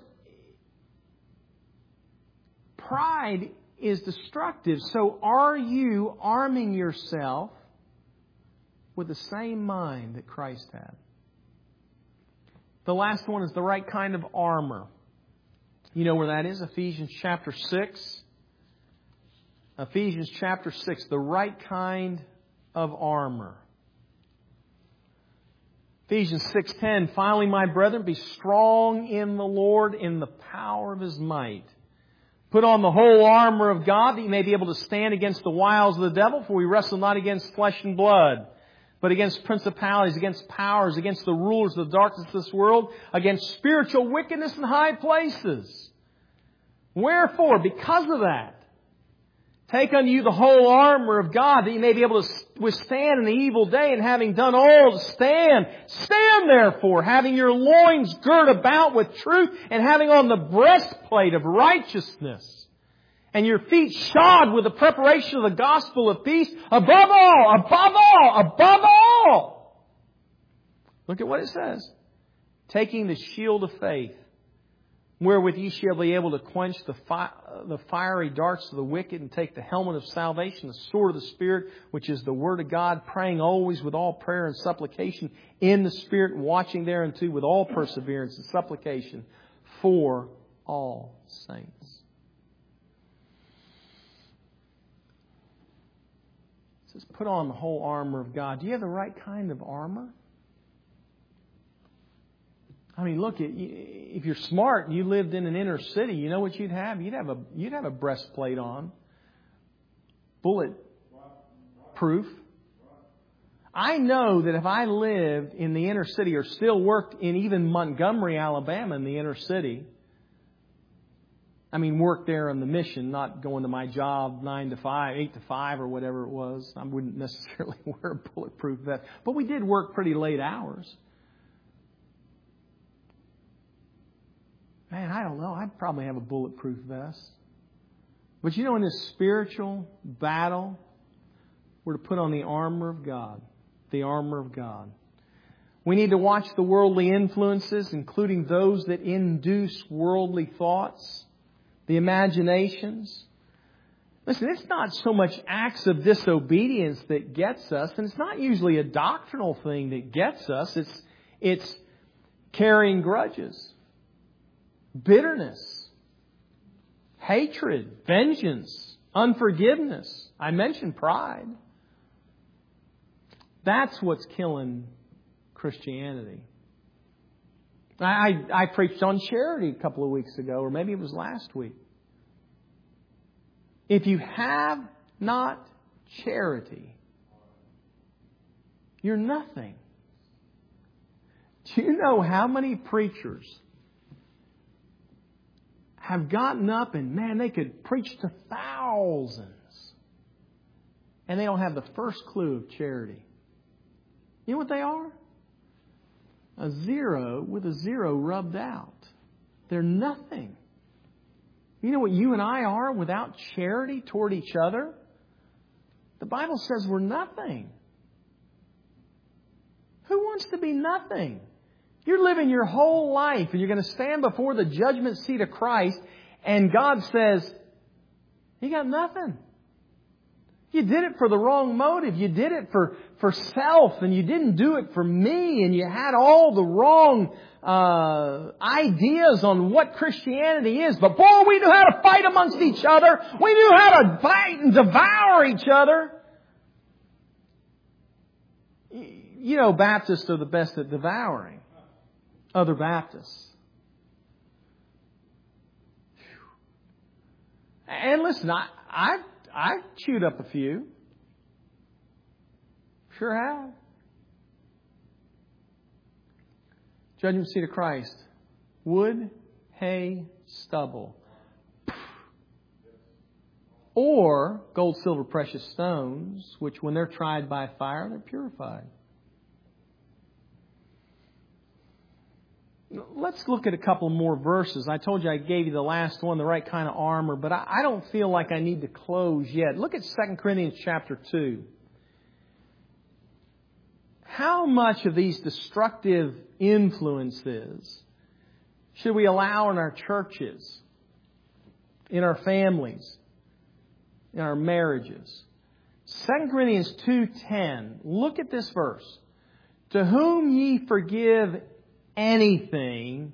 pride is destructive. So are you arming yourself with the same mind that Christ had? The last one is the right kind of armor. You know where that is? Ephesians chapter 6. Ephesians chapter 6, the right kind of armor. Ephesians 6:10, finally, my brethren, be strong in the Lord in the power of His might. Put on the whole armor of God that you may be able to stand against the wiles of the devil, for we wrestle not against flesh and blood, but against principalities, against powers, against the rulers of the darkness of this world, against spiritual wickedness in high places. Wherefore, because of that, take unto you the whole armor of God, that you may be able to withstand in the evil day, and having done all to stand. Stand therefore, having your loins girt about with truth, and having on the breastplate of righteousness, and your feet shod with the preparation of the gospel of peace. Above all. Look at what it says. Taking the shield of faith, wherewith ye shall be able to quench the fiery darts of the wicked, and take the helmet of salvation, the sword of the Spirit, which is the Word of God, praying always with all prayer and supplication in the Spirit, watching thereunto with all perseverance and supplication for all saints. It says, put on the whole armor of God. Do you have the right kind of armor? I mean, look, if you're smart and you lived in an inner city, you know what you'd have? You'd have a breastplate on. Bulletproof. I know that if I lived in the inner city or still worked in even Montgomery, Alabama, in the inner city, worked there on the mission, not going to my job 9 to 5, 8 to 5 or whatever it was. I wouldn't necessarily wear a bulletproof vest. But we did work pretty late hours. Man, I don't know. I'd probably have a bulletproof vest. But in this spiritual battle, we're to put on the armor of God. The armor of God. We need to watch the worldly influences, including those that induce worldly thoughts, the imaginations. Listen, it's not so much acts of disobedience that gets us, and it's not usually a doctrinal thing that gets us. It's carrying grudges, bitterness, hatred, vengeance, unforgiveness. I mentioned pride. That's what's killing Christianity. I preached on charity a couple of weeks ago, or maybe it was last week. If you have not charity, you're nothing. Do you know how many preachers have gotten up and, man, they could preach to thousands, and they don't have the first clue of charity? You know what they are? A zero with a zero rubbed out. They're nothing. You know what you and I are without charity toward each other? The Bible says we're nothing. Who wants to be nothing? You're living your whole life and you're going to stand before the judgment seat of Christ, and God says, you got nothing. You did it for the wrong motive. You did it for self, and you didn't do it for me, and you had all the wrong ideas on what Christianity is. But boy, we knew how to fight amongst each other. We knew how to bite and devour each other. You know, Baptists are the best at devouring other Baptists. And listen, I've chewed up a few. Sure have. Judgment seat of Christ. Wood, hay, stubble. Or gold, silver, precious stones, which when they're tried by fire, they're purified. Let's look at a couple more verses. I told you I gave you the last one, the right kind of armor, but I don't feel like I need to close yet. Look at 2 Corinthians chapter 2. How much of these destructive influences should we allow in our churches, in our families, in our marriages? 2 Corinthians 2:10. Look at this verse. To whom ye forgive anything,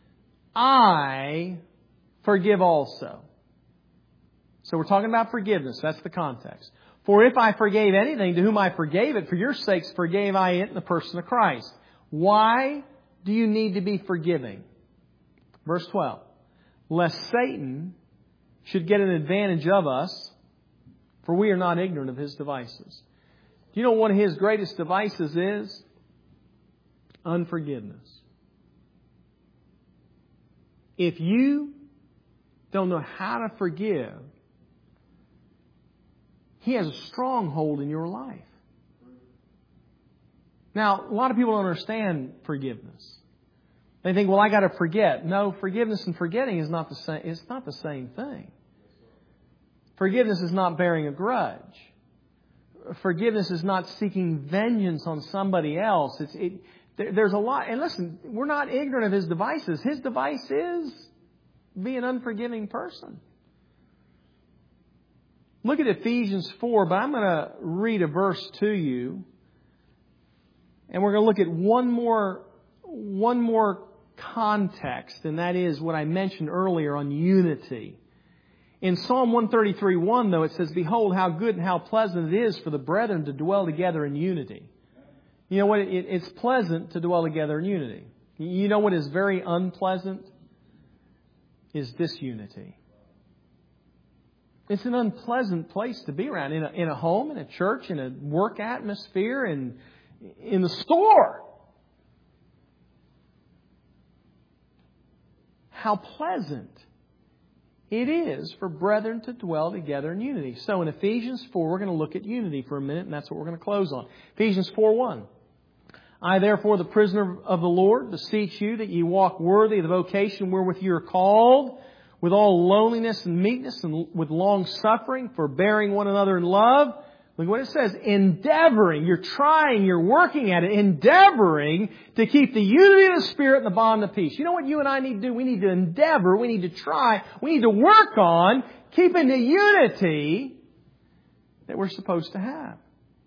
I forgive also. So we're talking about forgiveness. That's the context. For if I forgave anything, to whom I forgave it, for your sakes forgave I it in the person of Christ. Why do you need to be forgiving? Verse 12. Lest Satan should get an advantage of us, for we are not ignorant of his devices. Do you know what one of his greatest devices is? Unforgiveness. If you don't know how to forgive, he has a stronghold in your life. Now, a lot of people don't understand forgiveness. They think, well, I got to forget. No, forgiveness and forgetting is not the same. It's not the same thing. Forgiveness is not bearing a grudge. Forgiveness is not seeking vengeance on somebody else. There's a lot. And listen, we're not ignorant of his devices. His device is be an unforgiving person. Look at Ephesians 4, but I'm going to read a verse to you. And we're going to look at one more context, and that is what I mentioned earlier on unity. In Psalm 133:1, though, it says, Behold, how good and how pleasant it is for the brethren to dwell together in unity. You know what? It's pleasant to dwell together in unity. You know what is very unpleasant? Is disunity. It's an unpleasant place to be around. In a home, in a church, in a work atmosphere, in the store. How pleasant it is for brethren to dwell together in unity. So in Ephesians 4, we're going to look at unity for a minute, and that's what we're going to close on. Ephesians 4:1. I, therefore, the prisoner of the Lord, beseech you that ye walk worthy of the vocation wherewith you are called, with all lowliness and meekness, and with long suffering, forbearing one another in love, Look what it says. Endeavoring. You're trying. You're working at it. Endeavoring to keep the unity of the Spirit and the bond of peace. You know what you and I need to do? We need to endeavor. We need to try. We need to work on keeping the unity that we're supposed to have.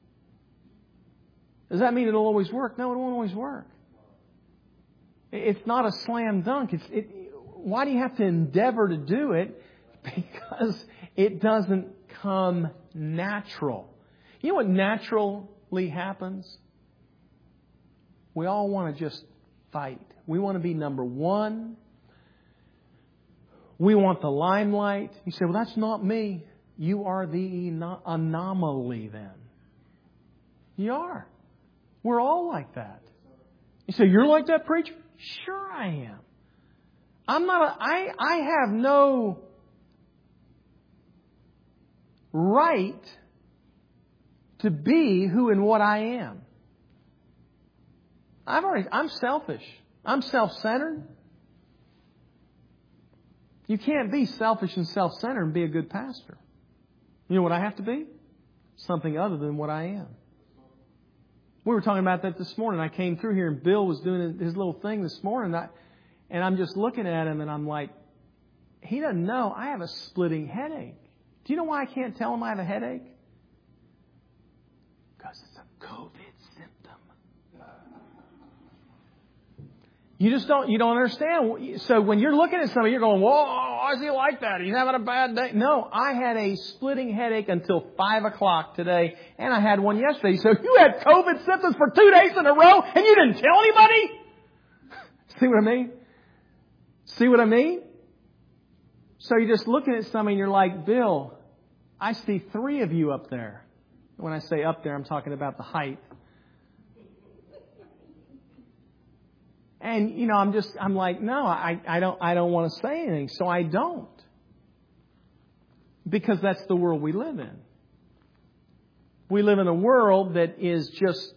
Does that mean it'll always work? No, it won't always work. It's not a slam dunk. Why do you have to endeavor to do it? Because it doesn't come natural. You know what naturally happens? We all want to just fight. We want to be number one. We want the limelight. You say, well, that's not me. You are the anomaly then. You are. We're all like that. You say, you're like that, preacher? Sure I am. I have no right to be who and what I am. I'm selfish. I'm self-centered. You can't be selfish and self-centered and be a good pastor. You know what I have to be? Something other than what I am. We were talking about that this morning. I came through here and Bill was doing his little thing this morning. And I'm just looking at him and I'm like, he doesn't know I have a splitting headache. Do you know why I can't tell him I have a headache? Because it's a COVID symptom. You don't understand. So when you're looking at somebody, you're going, whoa, why is he like that? He's having a bad day. No, I had a splitting headache until 5 o'clock today, and I had one yesterday. So you had COVID symptoms for 2 days in a row, and you didn't tell anybody? See what I mean? See what I mean? So you're just looking at somebody, and you're like, Bill, I see 3 of you up there. When I say up there, I'm talking about the height. And, I'm like, no, I don't want to say anything. So I don't. Because that's the world we live in. We live in a world that is just,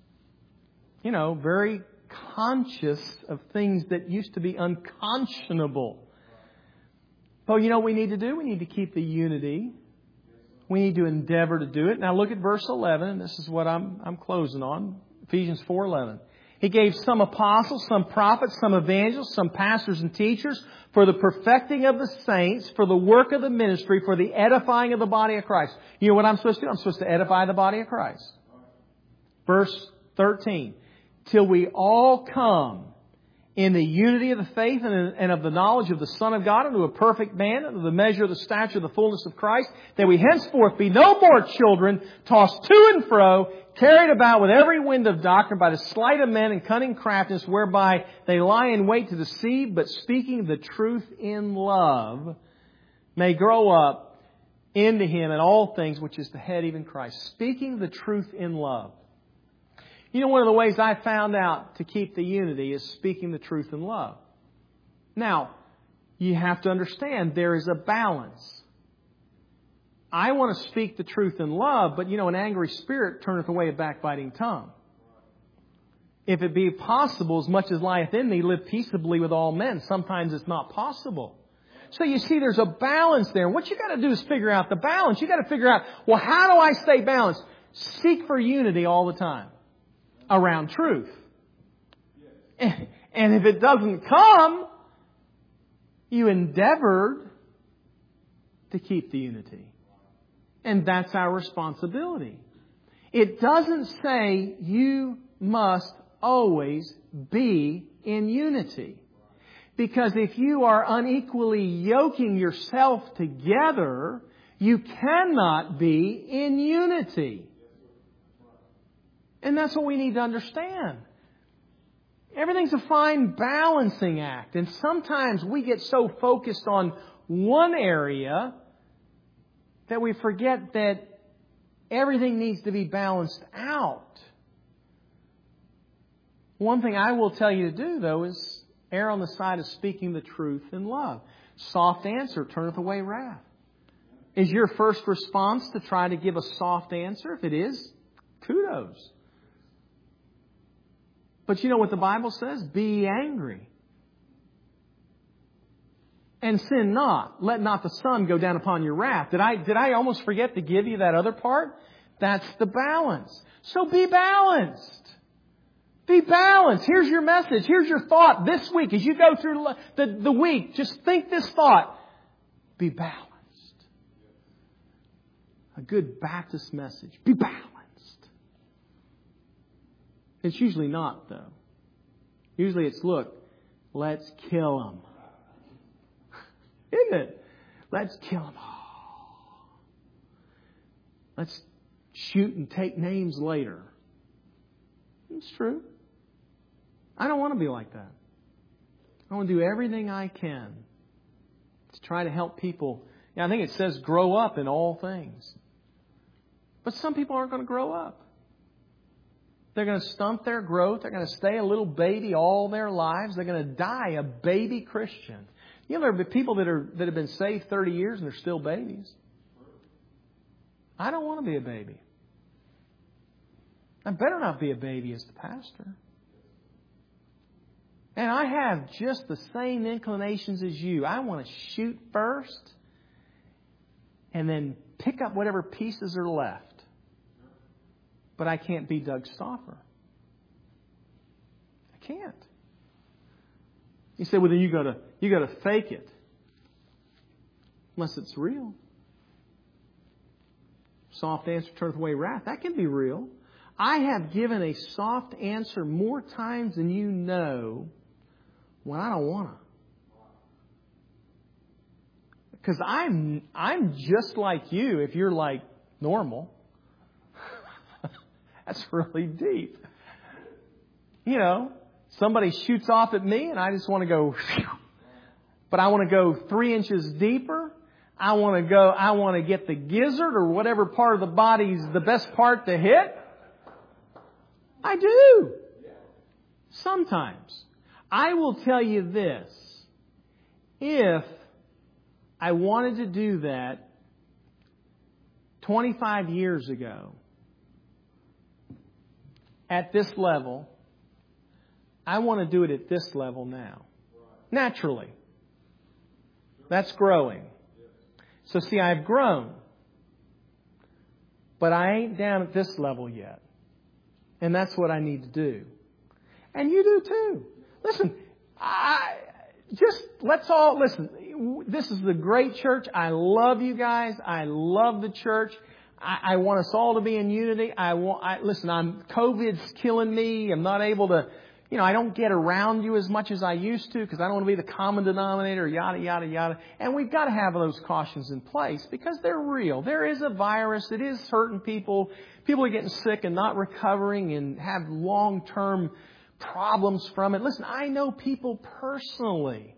very conscious of things that used to be unconscionable. But you know what we need to do? We need to keep the unity. We need to endeavor to do it. Now look at verse 11. And this is what I'm closing on. Ephesians 4:11. He gave some apostles, some prophets, some evangelists, some pastors and teachers for the perfecting of the saints, for the work of the ministry, for the edifying of the body of Christ. You know what I'm supposed to do? I'm supposed to edify the body of Christ. Verse 13. Till we all come in the unity of the faith and of the knowledge of the Son of God, unto a perfect man, unto the measure of the stature of the fullness of Christ, that we henceforth be no more children, tossed to and fro, carried about with every wind of doctrine by the sleight of men and cunning craftiness, whereby they lie in wait to deceive, but speaking the truth in love, may grow up into Him in all things, which is the head, even Christ. Speaking the truth in love. You know, one of the ways I found out to keep the unity is speaking the truth in love. Now, you have to understand there is a balance. I want to speak the truth in love, but an angry spirit turneth away a backbiting tongue. If it be possible, as much as lieth in thee, live peaceably with all men. Sometimes it's not possible. So you see, there's a balance there. What you got to do is figure out the balance. You got to figure out, well, how do I stay balanced? Seek for unity all the time around truth. And if it doesn't come, you endeavored to keep the unity. And that's our responsibility. It doesn't say you must always be in unity. Because if you are unequally yoking yourself together, you cannot be in unity. And that's what we need to understand. Everything's a fine balancing act. And sometimes we get so focused on one area that we forget that everything needs to be balanced out. One thing I will tell you to do, though, is err on the side of speaking the truth in love. Soft answer turneth away wrath. Is your first response to try to give a soft answer? If it is, kudos. But you know what the Bible says? Be angry. And sin not. Let not the sun go down upon your wrath. Did I almost forget to give you that other part? That's the balance. So be balanced. Be balanced. Here's your message. Here's your thought this week. As you go through the week, just think this thought. Be balanced. A good Baptist message. Be balanced. It's usually not, though. Usually it's, look, let's kill them. Isn't it? Let's kill them all. Let's shoot and take names later. It's true. I don't want to be like that. I want to do everything I can to try to help people. I think it says grow up in all things. But some people aren't going to grow up. They're going to stunt their growth. They're going to stay a little baby all their lives. They're going to die a baby Christian. You know, there are people that have been saved 30 years and they're still babies. I don't want to be a baby. I better not be a baby as the pastor. And I have just the same inclinations as you. I want to shoot first and then pick up whatever pieces are left. But I can't be Doug Stauffer. I can't. You say, well, then you got to fake it. Unless it's real. Soft answer turneth away wrath. That can be real. I have given a soft answer more times than you know when I don't want to. Because I'm just like you if you're like normal. That's really deep. You know, somebody shoots off at me and I just want to go, but I want to go 3 inches deeper. I want to get the gizzard or whatever part of the body's the best part to hit. I do. Sometimes. I will tell you this. If I wanted to do that 25 years ago, at this level, I want to do it at this level now. Naturally. That's growing. So see, I've grown. But I ain't down at this level yet. And that's what I need to do. And you do too. Listen, let's all listen. This is the great church. I love you guys. I love the church. I want us all to be in unity. Listen, COVID's killing me. I'm not able to, I don't get around you as much as I used to because I don't want to be the common denominator, yada, yada, yada. And we've got to have those cautions in place because they're real. There is a virus. It is hurting people. People are getting sick and not recovering and have long-term problems from it. Listen, I know people personally.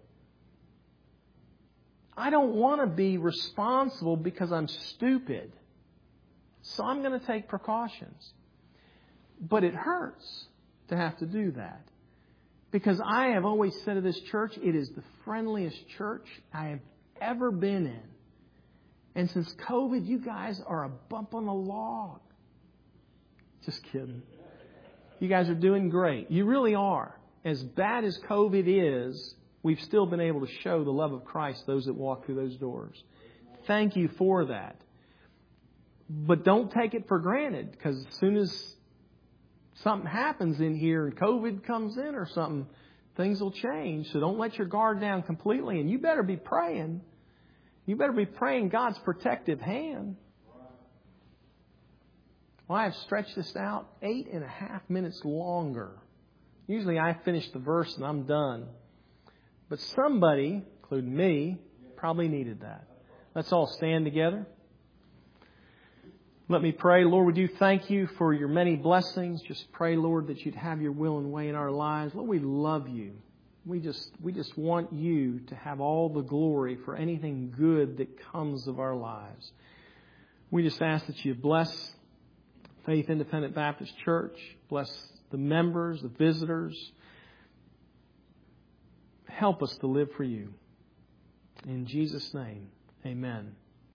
I don't want to be responsible because I'm stupid. So I'm going to take precautions. But it hurts to have to do that. Because I have always said of this church, it is the friendliest church I have ever been in. And since COVID, you guys are a bump on the log. Just kidding. You guys are doing great. You really are. As bad as COVID is, we've still been able to show the love of Christ those that walk through those doors. Thank you for that. But don't take it for granted, because as soon as something happens in here and COVID comes in or something, things will change. So don't let your guard down completely. And you better be praying. You better be praying God's protective hand. Well, I have stretched this out 8.5 minutes longer. Usually I finish the verse and I'm done. But somebody, including me, probably needed that. Let's all stand together. Let me pray. Lord, we do thank you for your many blessings. Just pray, Lord, that you'd have your will and way in our lives. Lord, we love you. We just want you to have all the glory for anything good that comes of our lives. We just ask that you bless Faith Independent Baptist Church. Bless the members, the visitors. Help us to live for you. In Jesus' name, amen.